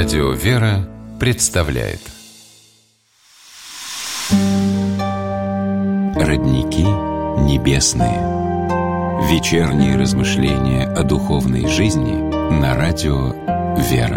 Радио «Вера» представляет Родники небесные. Вечерние размышления о духовной жизни на радио «Вера».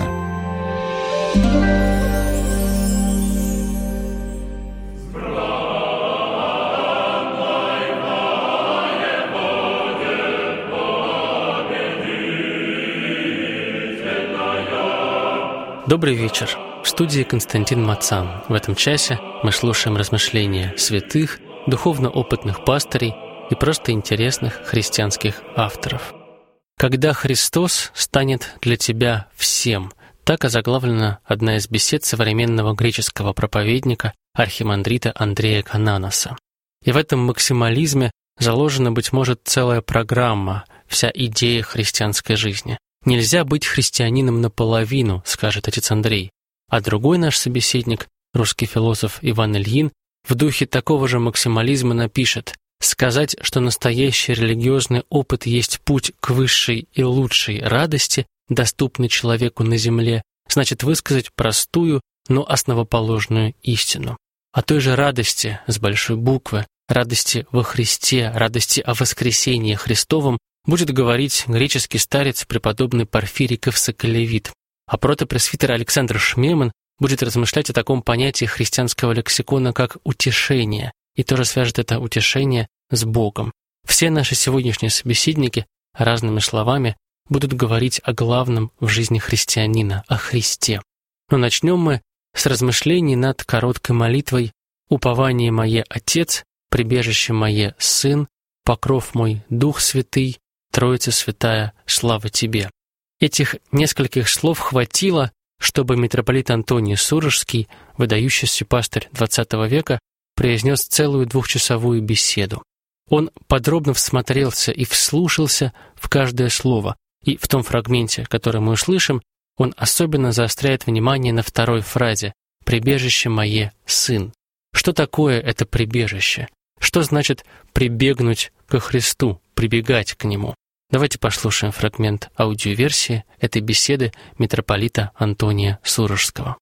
Добрый вечер. В студии Константин Мацан. В этом часе мы слушаем размышления святых, духовно опытных пастырей и просто интересных христианских авторов. «Когда Христос станет для тебя всем», так озаглавлена одна из бесед современного греческого проповедника архимандрита Андрея Кананоса. И в этом максимализме заложена, быть может, целая программа, вся идея христианской жизни. «Нельзя быть христианином наполовину», скажет отец Андрей. А другой наш собеседник, русский философ Иван Ильин, в духе такого же максимализма напишет: «Сказать, что настоящий религиозный опыт есть путь к высшей и лучшей радости, доступной человеку на земле, значит высказать простую, но основоположную истину. О той же радости с большой буквы, радости во Христе, радости о воскресении Христовом будет говорить греческий старец преподобный Порфирий Кавсоколевит, а протопресвитер Александр Шмеман будет размышлять о таком понятии христианского лексикона, как утешение, и тоже свяжет это утешение с Богом. Все наши сегодняшние собеседники разными словами будут говорить о главном в жизни христианина, о Христе. Но начнем мы с размышлений над короткой молитвой «Упование мое, Отец, прибежище мое, Сын, покров мой, Дух Святый, Троица Святая, слава Тебе». Этих нескольких слов хватило, чтобы митрополит Антоний Сурожский, выдающийся пастырь XX века, произнес целую двухчасовую беседу. Он подробно всмотрелся и вслушался в каждое слово, и в том фрагменте, который мы услышим, он особенно заостряет внимание на второй фразе «прибежище мое, Сын». Что такое это прибежище? Что значит прибегнуть ко Христу, прибегать к Нему? Давайте послушаем фрагмент аудиоверсии этой беседы митрополита Антония Сурожского.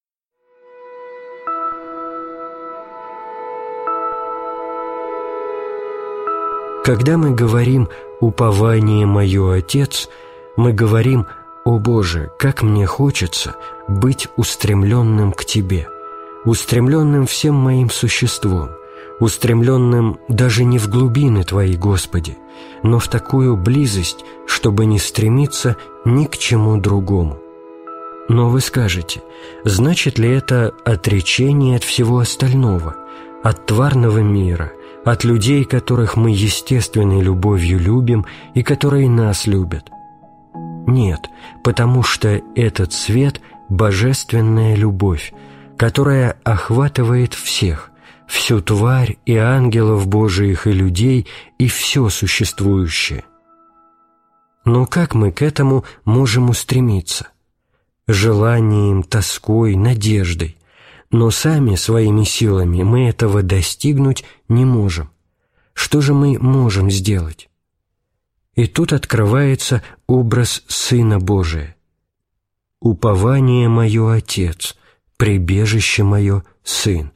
Когда мы говорим «упование мое, Отец», мы говорим: «О Боже, как мне хочется быть устремленным к Тебе, устремленным всем моим существом, устремленным даже не в глубины Твои, Господи, но в такую близость, чтобы не стремиться ни к чему другому». Но вы скажете, значит ли это отречение от всего остального, от тварного мира, от людей, которых мы естественной любовью любим и которые нас любят? Нет, потому что этот свет – божественная любовь, которая охватывает всех, всю тварь и ангелов Божиих и людей, и все существующее. Но как мы к этому можем устремиться? Желанием, тоской, надеждой. Но сами своими силами мы этого достигнуть не можем. Что же мы можем сделать? И тут открывается образ Сына Божия. «Упование мое, Отец, прибежище мое, Сын».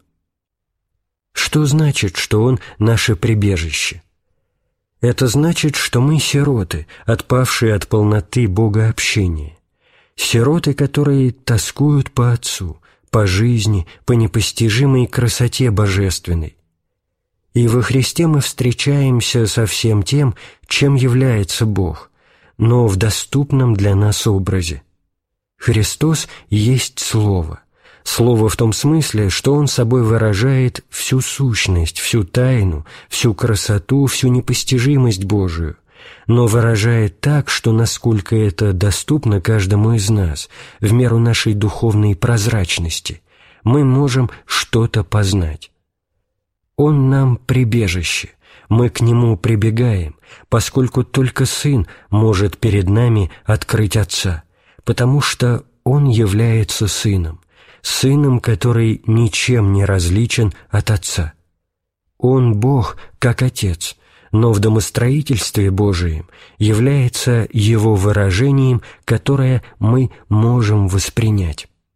Что значит, что Он наше прибежище? Это значит, что мы сироты, отпавшие от полноты богообщения. Сироты, которые тоскуют по Отцу, по жизни, по непостижимой красоте божественной. И во Христе мы встречаемся со всем тем, чем является Бог, но в доступном для нас образе. Христос есть Слово. Слово в том смысле, что Он собой выражает всю сущность, всю тайну, всю красоту, всю непостижимость Божию, но выражает так, что насколько это доступно каждому из нас, в меру нашей духовной прозрачности, мы можем что-то познать. Он нам прибежище, мы к Нему прибегаем, поскольку только Сын может перед нами открыть Отца, потому что Он является Сыном, Сыном, который ничем не различен от Отца. Он Бог, как Отец, но в домостроительстве Божием является Его выражением, которое мы можем воспринять.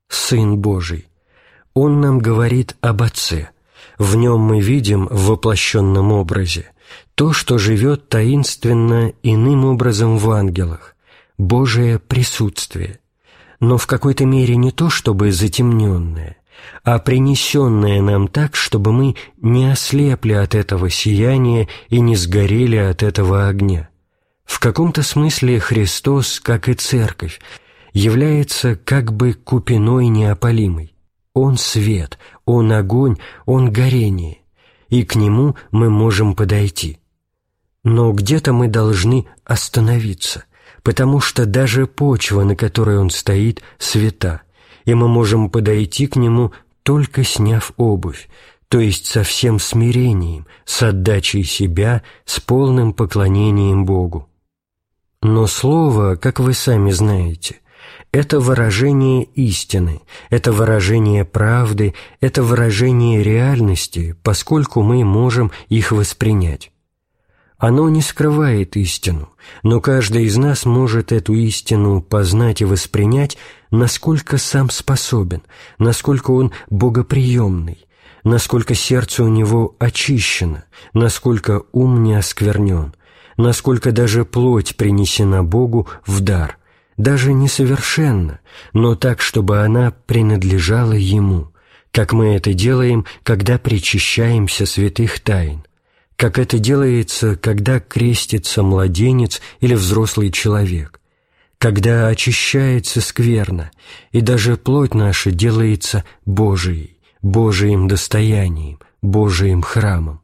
Сын Божий. Он нам говорит об Отце. В Нем мы видим в воплощенном образе то, что живет таинственно иным образом в ангелах, Божие присутствие, но в какой-то мере не то, чтобы затемненное, а принесенное нам так, чтобы мы не ослепли от этого сияния и не сгорели от этого огня. В каком-то смысле Христос, как и Церковь, является как бы купиной неопалимой. Он свет, Он огонь, Он горение, и к Нему мы можем подойти. Но где-то мы должны остановиться, потому что даже почва, на которой Он стоит, свята, и мы можем подойти к Нему, только сняв обувь, то есть со всем смирением, с отдачей себя, с полным поклонением Богу. Но Слово, как вы сами знаете, это выражение истины, это выражение правды, это выражение реальности, поскольку мы можем их воспринять. Оно не скрывает истину, но каждый из нас может эту истину познать и воспринять, насколько сам способен, насколько он богоприемный, насколько сердце у него очищено, насколько ум не осквернен, насколько даже плоть принесена Богу в дар, даже несовершенно, но так, чтобы она принадлежала Ему, как мы это делаем, когда причащаемся святых тайн, как это делается, когда крестится младенец или взрослый человек, когда очищается скверно, и даже плоть наша делается Божией, Божиим достоянием, Божиим храмом.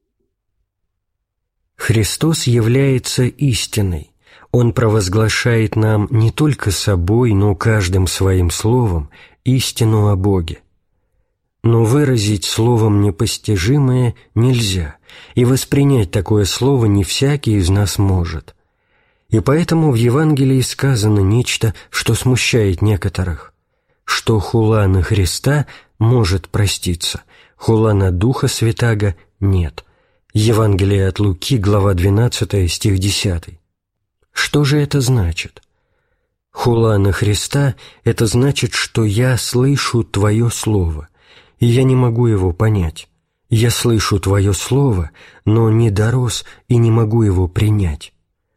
Христос является истиной. Он провозглашает нам не только собой, но каждым своим словом истину о Боге. Но выразить словом непостижимое нельзя, и воспринять такое слово не всякий из нас может. И поэтому в Евангелии сказано нечто, что смущает некоторых, что хула на Христа может проститься, хула на Духа Святаго нет. Евангелие от Луки, глава 12, стих 10. Что же это значит? Хула на Христа – это значит, что я слышу Твое Слово, и я не могу его понять. Я слышу Твое Слово, но не дорос и не могу его принять.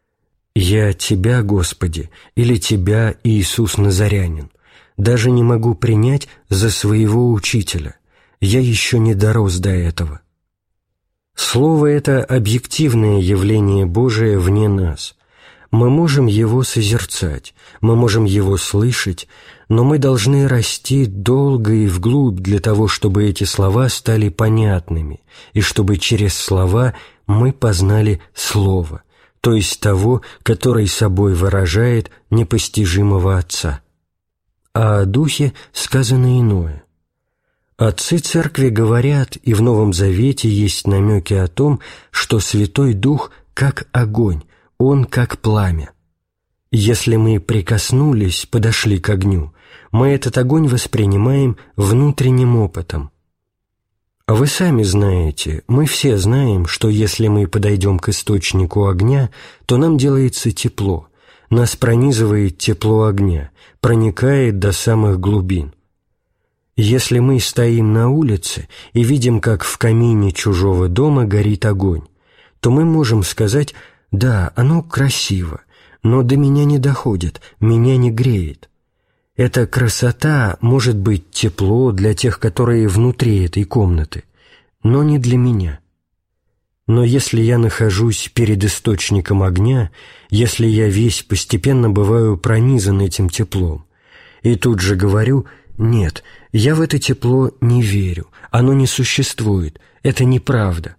Я Тебя, Господи, или Тебя, Иисус Назарянин, даже не могу принять за своего Учителя. Я еще не дорос до этого. Слово – это объективное явление Божие вне нас. Мы можем его созерцать, мы можем его слышать, но мы должны расти долго и вглубь для того, чтобы эти слова стали понятными, и чтобы через слова мы познали Слово, то есть того, который собой выражает непостижимого Отца. А о Духе сказано иное. Отцы Церкви говорят, и в Новом Завете есть намеки о том, что Святой Дух как огонь, Он как пламя. Если мы прикоснулись, подошли к огню, мы этот огонь воспринимаем внутренним опытом. Вы сами знаете, мы все знаем, что если мы подойдем к источнику огня, то нам делается тепло, нас пронизывает тепло огня, проникает до самых глубин. Если мы стоим на улице и видим, как в камине чужого дома горит огонь, то мы можем сказать: «Да, оно красиво, но до меня не доходит, меня не греет». Эта красота может быть тепло для тех, которые внутри этой комнаты, но не для меня. Но если я нахожусь перед источником огня, если я весь постепенно бываю пронизан этим теплом, и тут же говорю: «Нет, я в это тепло не верю, оно не существует, это неправда»,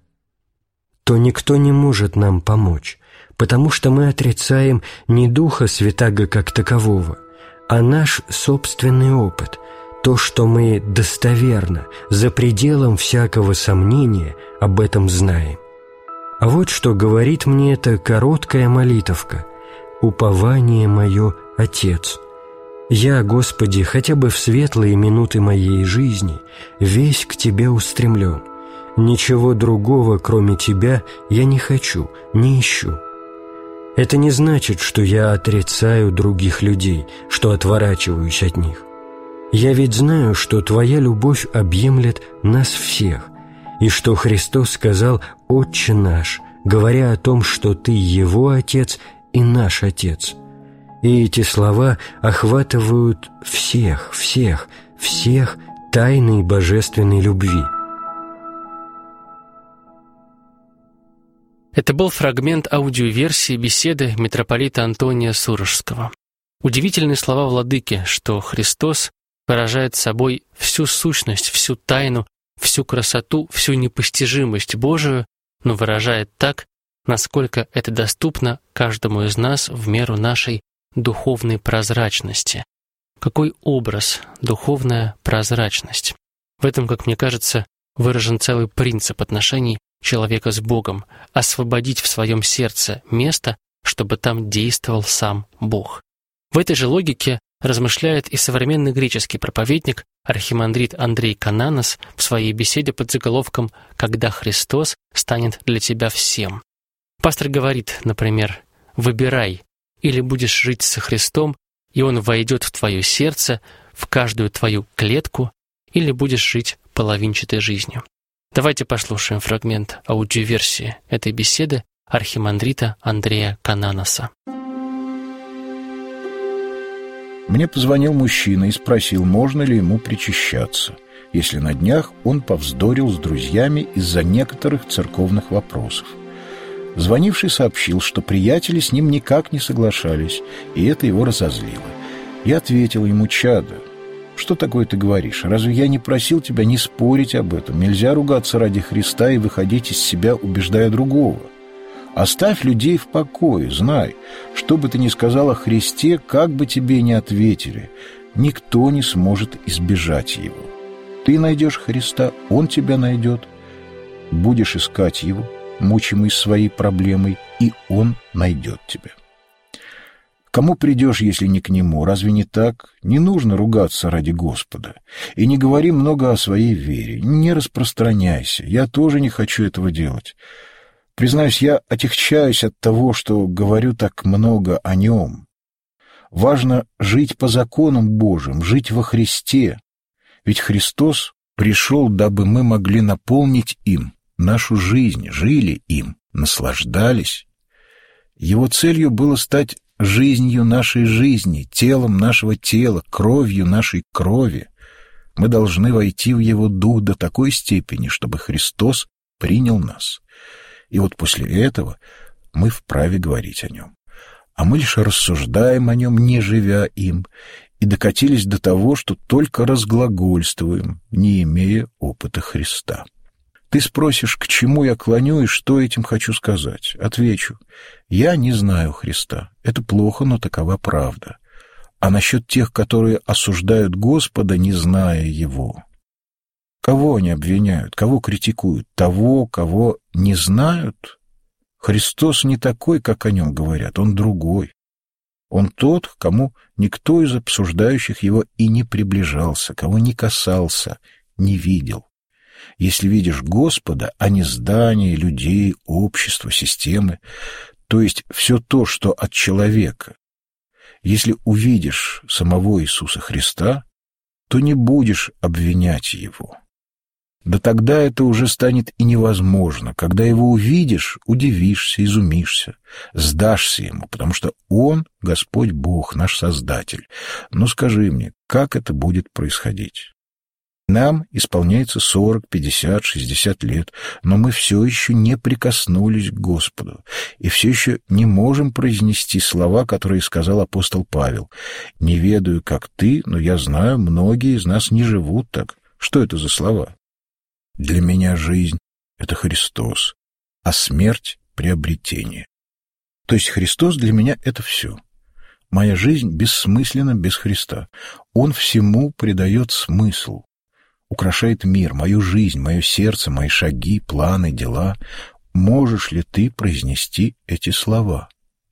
то никто не может нам помочь, потому что мы отрицаем не Духа Святаго как такового, а наш собственный опыт, то, что мы достоверно, за пределом всякого сомнения об этом знаем. А вот что говорит мне эта короткая молитовка: «Упование мое, Отец». Я, Господи, хотя бы в светлые минуты моей жизни весь к Тебе устремлен. Ничего другого, кроме Тебя, я не хочу, не ищу. Это не значит, что я отрицаю других людей, что отворачиваюсь от них. Я ведь знаю, что Твоя любовь объемлет нас всех, и что Христос сказал «Отче наш», говоря о том, что Ты Его Отец и наш Отец. И эти слова охватывают всех тайной божественной любви. Это был фрагмент аудиоверсии беседы митрополита Антония Сурожского. Удивительные слова владыки, что Христос выражает собой всю сущность, всю тайну, всю красоту, всю непостижимость Божию, но выражает так, насколько это доступно каждому из нас в меру нашей духовной прозрачности. Какой образ духовная прозрачность? В этом, как мне кажется, выражен целый принцип отношений человека с Богом — освободить в своем сердце место, чтобы там действовал сам Бог. В этой же логике размышляет и современный греческий проповедник архимандрит Андрей Кананос в своей беседе под заголовком «Когда Христос станет для тебя всем». Пастор говорит, например, «Выбирай, или будешь жить со Христом, и Он войдет в твое сердце, в каждую твою клетку, или будешь жить половинчатой жизнью». Давайте послушаем фрагмент аудиоверсии этой беседы архимандрита Андрея Кананоса. Мне позвонил мужчина и спросил, можно ли ему причащаться, если на днях он повздорил с друзьями из-за некоторых церковных вопросов. Звонивший сообщил, что приятели с ним никак не соглашались, и это его разозлило. Я ответил ему: «Чадо, что такое ты говоришь? Разве я не просил тебя не спорить об этом? Нельзя ругаться ради Христа и выходить из себя, убеждая другого. Оставь людей в покое, знай, что бы ты ни сказал о Христе, как бы тебе ни ответили, никто не сможет избежать Его. Ты найдешь Христа, Он тебя найдет. Будешь искать Его, мучимый своей проблемой, и Он найдет тебя. Кому придешь, если не к Нему? Разве не так? Не нужно ругаться ради Господа. И не говори много о своей вере. Не распространяйся. Я тоже не хочу этого делать. Признаюсь, я отягчаюсь от того, что говорю так много о Нем. Важно жить по законам Божьим, жить во Христе. Ведь Христос пришел, дабы мы могли наполнить им нашу жизнь, жили им, наслаждались. Его целью было стать жизнью нашей жизни, телом нашего тела, кровью нашей крови. Мы должны войти в Его Дух до такой степени, чтобы Христос принял нас. И вот после этого мы вправе говорить о Нем. А мы лишь рассуждаем о Нем, не живя им, и докатились до того, что только разглагольствуем, не имея опыта Христа. Ты спросишь, к чему я клоню и что этим хочу сказать. Отвечу: я не знаю Христа. Это плохо, но такова правда. А насчет тех, которые осуждают Господа, не зная Его. Кого они обвиняют, кого критикуют? Того, кого не знают? Христос не такой, как о Нем говорят, Он другой. Он тот, к кому никто из обсуждающих Его и не приближался, кого не касался, не видел. Если видишь Господа, а не здания, людей, общество, системы, то есть все то, что от человека, если увидишь самого Иисуса Христа, то не будешь обвинять Его. Да тогда это уже станет и невозможно. Когда Его увидишь, удивишься, изумишься, сдашься Ему, потому что Он, Господь Бог, наш Создатель. Но скажи мне, как это будет происходить? Нам исполняется 40, 50, 60 лет, но мы все еще не прикоснулись к Господу и все еще не можем произнести слова, которые сказал апостол Павел. «Не ведаю, как ты, но я знаю, многие из нас не живут так». Что это за слова? Для меня жизнь — это Христос, а смерть — приобретение. То есть Христос для меня — это все. Моя жизнь бессмысленна без Христа. Он всему придает смысл. Украшает мир, мою жизнь, мое сердце, мои шаги, планы, дела. Можешь ли ты произнести эти слова?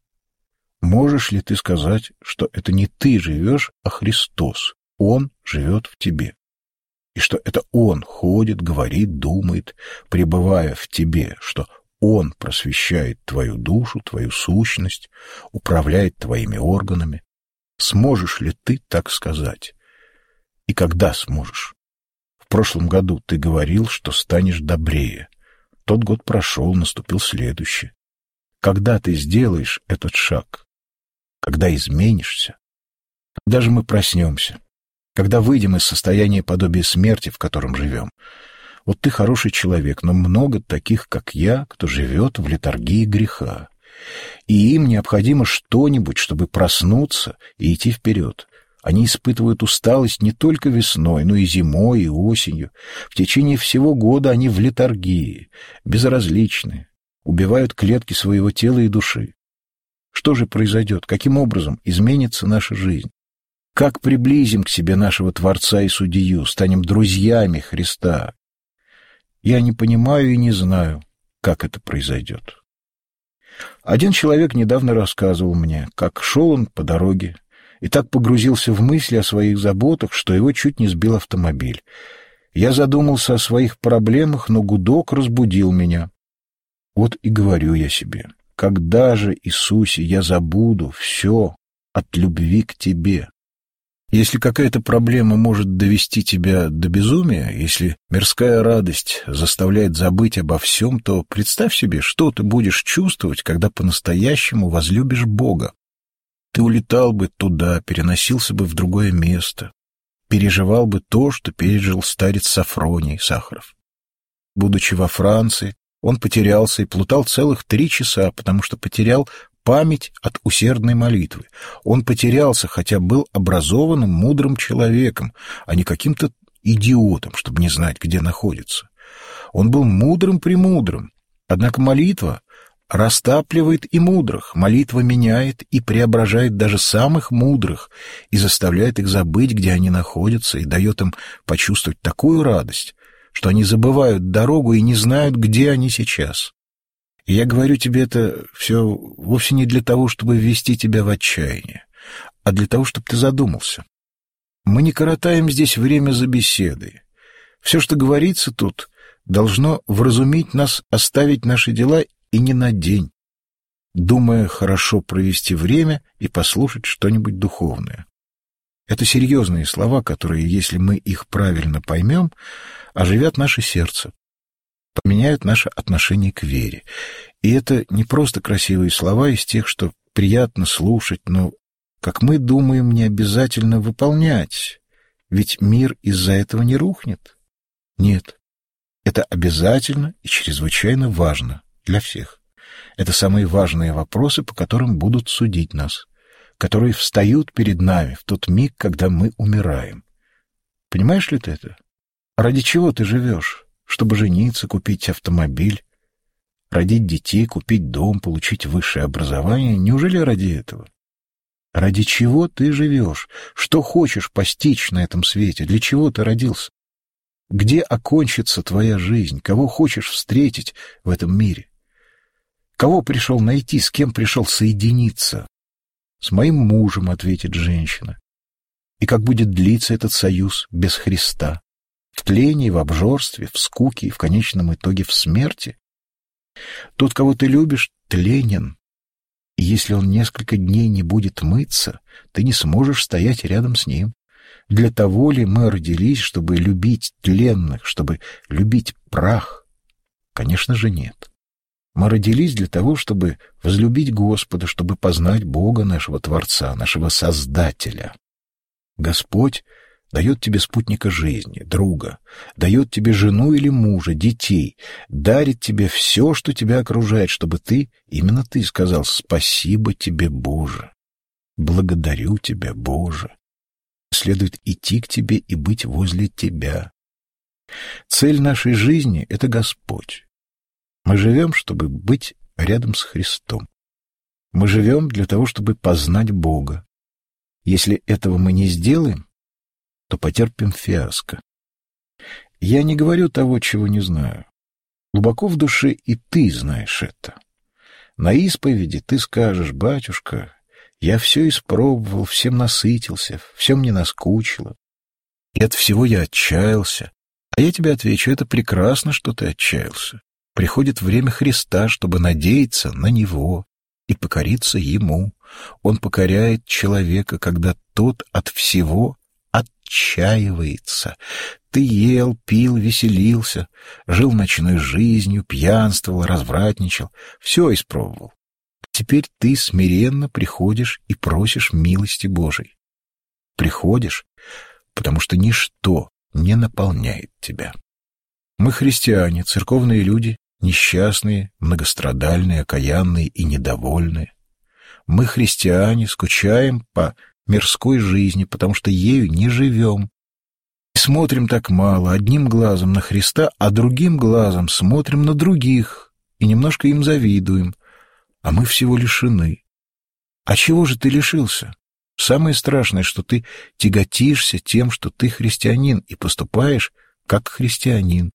Можешь ли ты сказать, что это не ты живешь, а Христос? Он живет в тебе. И что это Он ходит, говорит, думает, пребывая в тебе, что Он просвещает твою душу, твою сущность, управляет твоими органами. Сможешь ли ты так сказать? И когда сможешь? В прошлом году ты говорил, что станешь добрее. Тот год прошел, наступил следующий. Когда ты сделаешь этот шаг? Когда изменишься? Когда же мы проснемся? Когда выйдем из состояния подобия смерти, в котором живем? Вот ты хороший человек, но много таких, как я, кто живет в летаргии греха. И им необходимо что-нибудь, чтобы проснуться и идти вперед. Они испытывают усталость не только весной, но и зимой, и осенью. В течение всего года они в летаргии, безразличны, убивают клетки своего тела и души. Что же произойдет? Каким образом изменится наша жизнь? Как приблизим к себе нашего Творца и Судью, станем друзьями Христа? Я не понимаю и не знаю, как это произойдет. Один человек недавно рассказывал мне, как шел он по дороге, и так погрузился в мысли о своих заботах, что его чуть не сбил автомобиль. Я задумался о своих проблемах, но гудок разбудил меня. Вот и говорю я себе, когда же, Иисусе, я забуду все от любви к Тебе? Если какая-то проблема может довести тебя до безумия, если мирская радость заставляет забыть обо всем, то представь себе, что ты будешь чувствовать, когда по-настоящему возлюбишь Бога. Ты улетал бы туда, переносился бы в другое место, переживал бы то, что пережил старец Сафроний Сахаров. Будучи во Франции, он потерялся и плутал целых 3 часа, потому что потерял память от усердной молитвы. Он потерялся, хотя был образованным, мудрым человеком, а не каким-то идиотом, чтобы не знать, где находится. Он был мудрым-премудрым, однако молитва растапливает и мудрых, молитва меняет и преображает даже самых мудрых и заставляет их забыть, где они находятся, и дает им почувствовать такую радость, что они забывают дорогу и не знают, где они сейчас. И я говорю тебе это все вовсе не для того, чтобы ввести тебя в отчаяние, а для того, чтобы ты задумался. Мы не коротаем здесь время за беседой. Все, что говорится тут, должно вразумить нас оставить наши дела и не на день, думая хорошо провести время и послушать что-нибудь духовное. Это серьезные слова, которые, если мы их правильно поймем, оживят наше сердце, поменяют наше отношение к вере. И это не просто красивые слова из тех, что приятно слушать, но, как мы думаем, не обязательно выполнять, ведь мир из-за этого не рухнет. Нет, это обязательно и чрезвычайно важно для всех. Это самые важные вопросы, по которым будут судить нас, которые встают перед нами в тот миг, когда мы умираем. Понимаешь ли ты это? Ради чего ты живешь? Чтобы жениться, купить автомобиль, родить детей, купить дом, получить высшее образование? Неужели ради этого? Ради чего ты живешь? Что хочешь постичь на этом свете? Для чего ты родился? Где окончится твоя жизнь? Кого хочешь встретить в этом мире? Кого пришел найти, с кем пришел соединиться? С моим мужем, ответит женщина. И как будет длиться этот союз без Христа? В тлении, в обжорстве, в скуке и в конечном итоге в смерти? Тот, кого ты любишь, тленен. И если он несколько дней не будет мыться, ты не сможешь стоять рядом с ним. Для того ли мы родились, чтобы любить тленных, чтобы любить прах? Конечно же, нет. Мы родились для того, чтобы возлюбить Господа, чтобы познать Бога, нашего Творца, нашего Создателя. Господь дает тебе спутника жизни, друга, дает тебе жену или мужа, детей, дарит тебе все, что тебя окружает, чтобы ты, именно ты, сказал: «Спасибо тебе, Боже! Благодарю тебя, Боже!» Следует идти к тебе и быть возле тебя. Цель нашей жизни — это Господь. Мы живем, чтобы быть рядом с Христом. Мы живем для того, чтобы познать Бога. Если этого мы не сделаем, то потерпим фиаско. Я не говорю того, чего не знаю. Глубоко в душе и ты знаешь это. На исповеди ты скажешь: «Батюшка, я все испробовал, всем насытился, все мне наскучило. И от всего я отчаялся». А я тебе отвечу: это прекрасно, что ты отчаялся. Приходит время Христа, чтобы надеяться на Него и покориться Ему. Он покоряет человека, когда тот от всего отчаивается. Ты ел, пил, веселился, жил ночной жизнью, пьянствовал, развратничал, все испробовал. Теперь ты смиренно приходишь и просишь милости Божией. Приходишь, потому что ничто не наполняет тебя. Мы христиане, церковные люди, несчастные, многострадальные, окаянные и недовольные. Мы христиане, скучаем по мирской жизни, потому что ею не живем. И смотрим так мало, одним глазом на Христа, а другим глазом смотрим на других и немножко им завидуем, а мы всего лишены. А чего же ты лишился? Самое страшное, что ты тяготишься тем, что ты христианин, и поступаешь как христианин.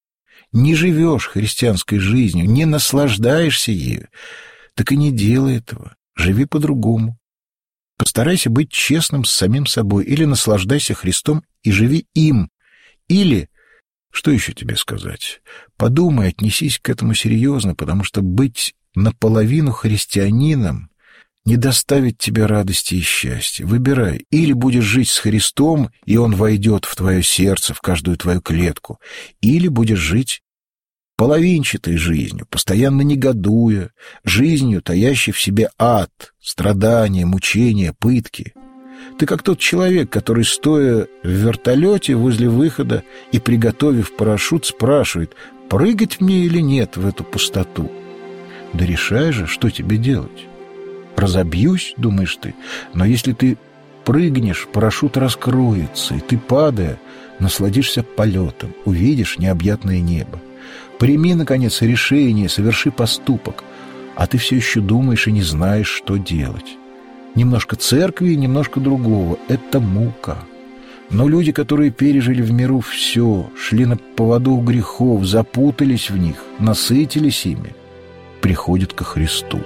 Не живешь христианской жизнью, не наслаждаешься ею, так и не делай этого. Живи по-другому. Постарайся быть честным с самим собой, или наслаждайся Христом и живи им, или, что еще тебе сказать, подумай, отнесись к этому серьезно, потому что быть наполовину христианином не доставит тебе радости и счастья. Выбирай, или будешь жить с Христом, и Он войдет в твое сердце, в каждую твою клетку, или будешь жить половинчатой жизнью, постоянно негодуя, жизнью, таящей в себе ад, страдания, мучения, пытки. Ты как тот человек, который, стоя в вертолете возле выхода и приготовив парашют, спрашивает, прыгать мне или нет в эту пустоту. Да решай же, что тебе делать. Разобьюсь, думаешь ты, но если ты прыгнешь, парашют раскроется, и ты, падая, насладишься полетом, увидишь необъятное небо. Прими, наконец, решение, соверши поступок, а ты все еще думаешь и не знаешь, что делать. Немножко церкви и немножко другого — это мука. Но люди, которые пережили в миру все, шли на поводу у грехов, запутались в них, насытились ими, приходят ко Христу.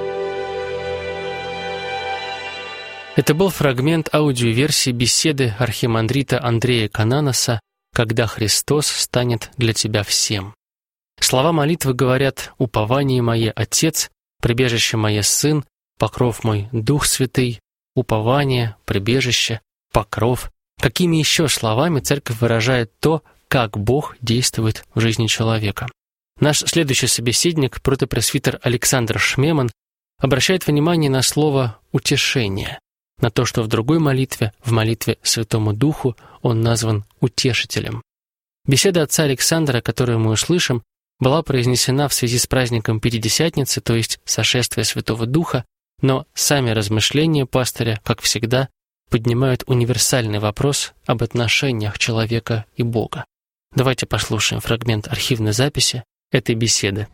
Это был фрагмент аудиоверсии беседы архимандрита Андрея Кананоса «Когда Христос станет для тебя всем». Слова молитвы говорят: «Упование мое, Отец, прибежище мое, Сын, покров мой, Дух Святый», упование, прибежище, покров. Какими еще словами Церковь выражает то, как Бог действует в жизни человека? Наш следующий собеседник, протопресвитер Александр Шмеман, обращает внимание на слово «утешение», на то, что в другой молитве, в молитве Святому Духу, он назван утешителем. Беседа отца Александра, которую мы услышим, была произнесена в связи с праздником Пятидесятницы, то есть сошествия Святого Духа, но сами размышления пастыря, как всегда, поднимают универсальный вопрос об отношениях человека и Бога. Давайте послушаем фрагмент архивной записи этой беседы.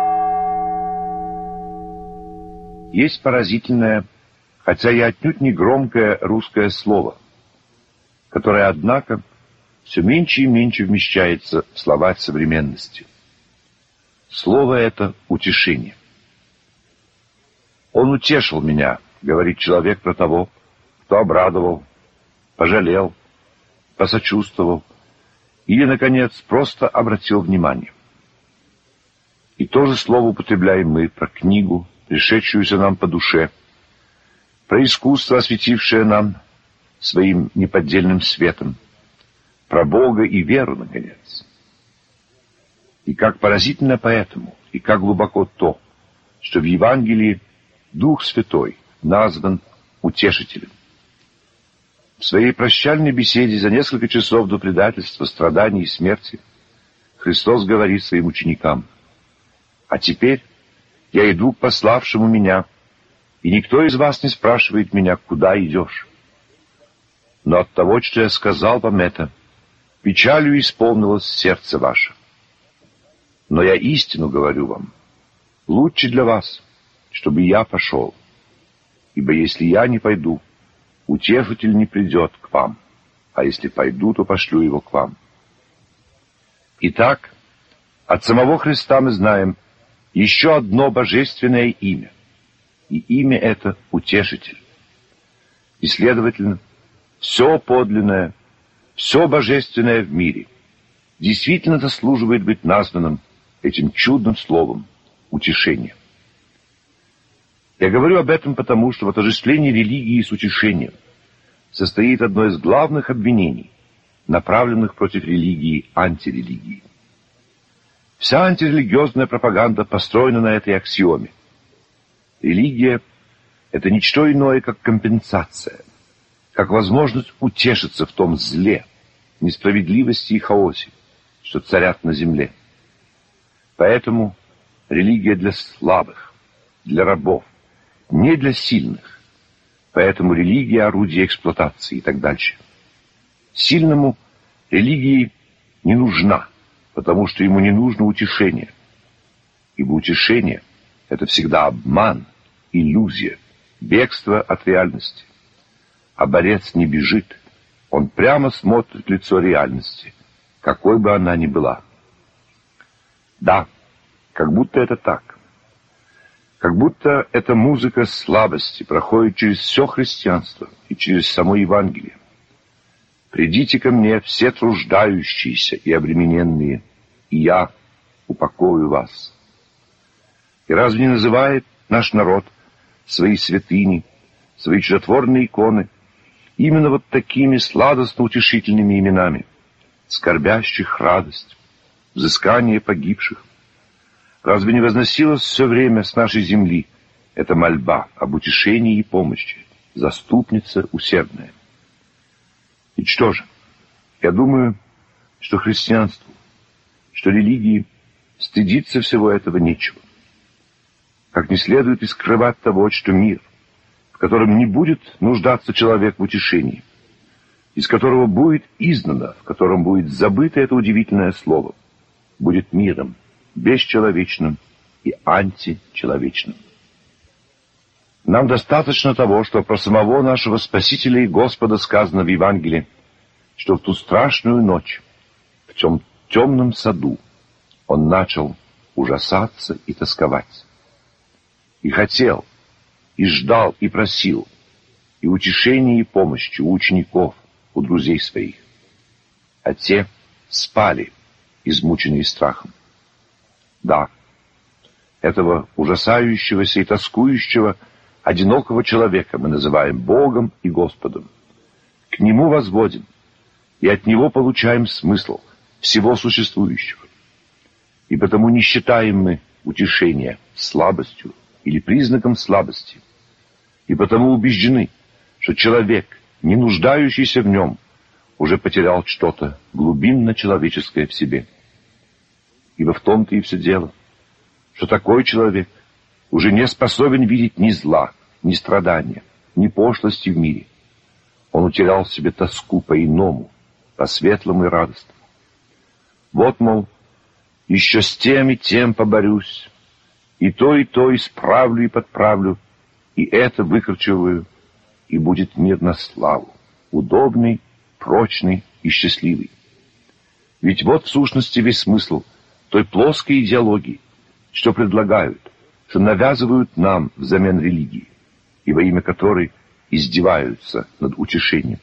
Есть поразительное, хотя и отнюдь не громкое русское слово, которое, однако, все меньше и меньше вмещается в словарь современности. Слово это — утешение. «Он утешил меня», — говорит человек про того, кто обрадовал, пожалел, посочувствовал или, наконец, просто обратил внимание. И то же слово употребляем мы про книгу, пришедшуюся нам по душе, про искусство, осветившее нам своим неподдельным светом, про Бога и веру, наконец. И как поразительно поэтому, и как глубоко то, что в Евангелии Дух Святой назван утешителем. В своей прощальной беседе за несколько часов до предательства, страданий и смерти Христос говорит своим ученикам: «А теперь я иду к пославшему меня, и никто из вас не спрашивает меня, куда идешь. Но от того, что я сказал вам это, печалью исполнилось сердце ваше. Но я истину говорю вам, лучше для вас, чтобы я пошел, ибо если я не пойду, утешитель не придет к вам, а если пойду, то пошлю его к вам». Итак, от самого Христа мы знаем еще одно божественное имя, и имя это — утешитель. И, следовательно, все подлинное, все божественное в мире действительно заслуживает быть названным этим чудным словом «утешение». Я говорю об этом потому, что в отождествлении религии с утешением состоит одно из главных обвинений, направленных против религии антирелигии. Вся антирелигиозная пропаганда построена на этой аксиоме. Религия — это ничто иное, как компенсация, как возможность утешиться в том зле, несправедливости и хаосе, что царят на земле. Поэтому религия для слабых, для рабов, не для сильных. Поэтому религия — орудие эксплуатации и так дальше. Сильному религии не нужна, потому что ему не нужно утешение. Ибо утешение — это всегда обман, иллюзия, бегство от реальности. А борец не бежит, он прямо смотрит в лицо реальности, какой бы она ни была. Да, как будто это так. Как будто эта музыка слабости проходит через все христианство и через само Евангелие. «Придите ко мне, все труждающиеся и обремененные, и я упокою вас». И разве не называет наш народ свои святыни, свои чудотворные иконы именно вот такими сладостно-утешительными именами: скорбящих радость, взыскание погибших? Разве не возносилась все время с нашей земли эта мольба об утешении и помощи, заступница усердная? И что же? Я думаю, что христианству, что религии стыдиться всего этого нечего. Как не следует и скрывать того, что мир, в котором не будет нуждаться человек в утешении, из которого будет изгнано, в котором будет забыто это удивительное слово, будет миром, бесчеловечным и античеловечным. Нам достаточно того, что про самого нашего Спасителя и Господа сказано в Евангелии, что в ту страшную ночь, в том темном саду, он начал ужасаться и тосковать. И хотел, и ждал, и просил, и утешения, и помощи у учеников, у друзей своих. А те спали, измученные страхом. Да, этого ужасающегося и тоскующего, одинокого человека мы называем Богом и Господом. К Нему возводим, и от Него получаем смысл всего существующего. И потому не считаем мы утешение слабостью или признаком слабости. И потому убеждены, что человек, не нуждающийся в нем, уже потерял что-то глубинно-человеческое в себе. Ибо в том-то и все дело, что такой человек уже не способен видеть ни зла, ни страдания, ни пошлости в мире. Он утерял в себе тоску по-иному, по-светлому и радостному. Вот, мол, еще с тем и тем поборюсь, и то исправлю и подправлю, и это выкорчеваю, и будет мир на славу, удобный, прочный и счастливый. Ведь вот в сущности весь смысл той плоской идеологии, что предлагают, что навязывают нам взамен религии, и во имя которой издеваются над утешением.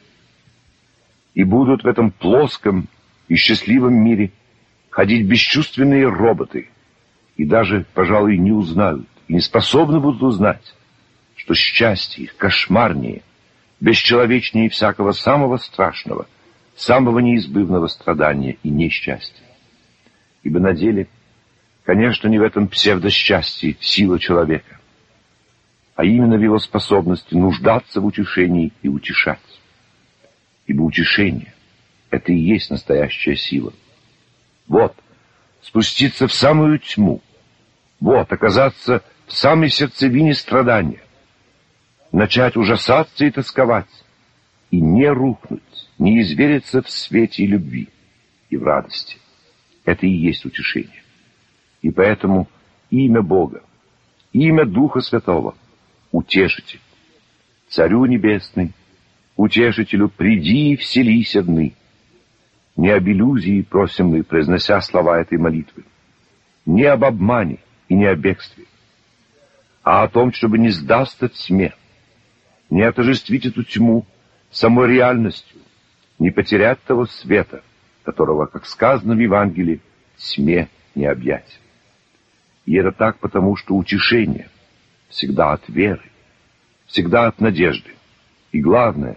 И будут в этом плоском и счастливом мире ходить бесчувственные роботы, и даже, пожалуй, не узнают, и не способны будут узнать, что счастье их кошмарнее, бесчеловечнее всякого самого страшного, самого неизбывного страдания и несчастья. Ибо на деле, конечно, не в этом псевдосчастье сила человека, а именно в его способности нуждаться в утешении и утешать. Ибо утешение — это и есть настоящая сила. Вот, спуститься в самую тьму, вот, оказаться в самой сердцевине страдания, начать ужасаться и тосковать, и не рухнуть, не извериться в свете и любви, и в радости. Это и есть утешение. И поэтому имя Бога, имя Духа Святого — Утешитель. Царю Небесный, Утешителю, приди и вселись одни. Не об иллюзии просим мы, произнося слова этой молитвы, не об обмане и не о бегстве, а о том, чтобы не сдаться тьме, не отождествить эту тьму самой реальностью, не потерять того света, которого, как сказано в Евангелии, тьме не объять. И это так потому, что утешение всегда от веры, всегда от надежды, и главное,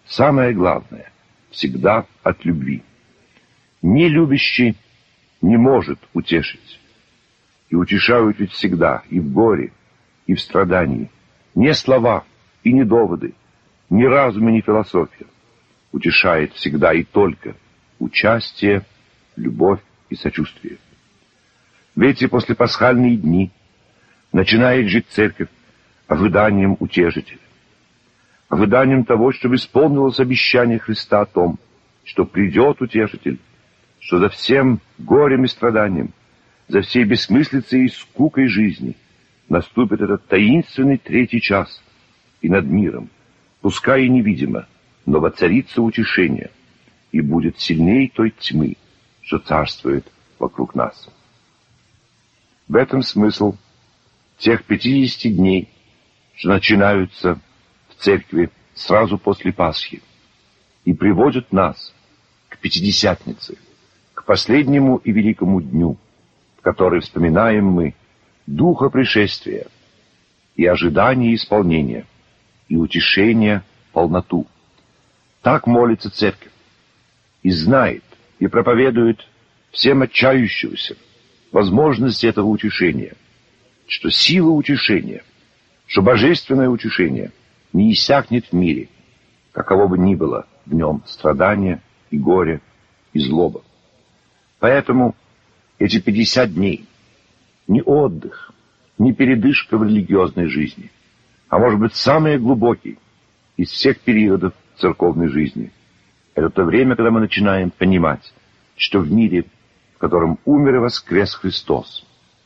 самое главное, всегда от любви. Нелюбящий не может утешить. И утешают ведь всегда, и в горе, и в страдании. Не слова и не доводы, ни разум и ни философия. Утешает всегда и только участие, любовь и сочувствие. В эти послепасхальные дни начинает жить Церковь ожиданием утешителя, ожиданием того, чтобы исполнилось обещание Христа о том, что придет утешитель, что за всем горем и страданием, за всей бессмыслицей и скукой жизни наступит этот таинственный третий час, и над миром, пускай и невидимо, но воцарится утешение, и будет сильней той тьмы, что царствует вокруг нас. В этом смысл тех 50 дней, что начинаются в церкви сразу после Пасхи и приводят нас к Пятидесятнице, к последнему и великому дню, в который вспоминаем мы духа пришествия и ожидание исполнения, и утешение полноту. Так молится Церковь и знает, и проповедует всем отчающимся возможности этого утешения, что сила утешения, что божественное утешение не иссякнет в мире, каково бы ни было в нем страдания и горе и злоба. Поэтому эти 50 дней не отдых, не передышка в религиозной жизни, а может быть самый глубокий из всех периодов церковной жизни. Это то время, когда мы начинаем понимать, что в мире, в котором умер и воскрес Христос,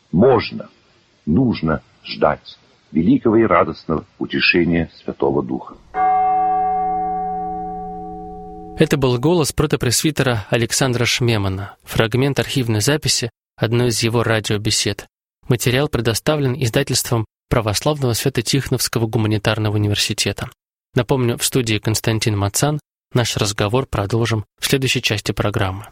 нужно ждать великого и радостного утешения Святого Духа. Это был голос протопресвитера Александра Шмемана, фрагмент архивной записи одной из его радиобесед. Материал предоставлен издательством Православного Свято-Тихоновского гуманитарного университета. Напомню, в студии Константин Мацан. Наш разговор продолжим в следующей части программы.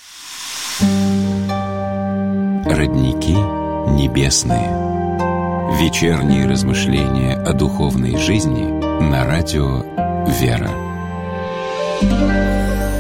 Родники небесные. Вечерние размышления о духовной жизни на радио «Вера».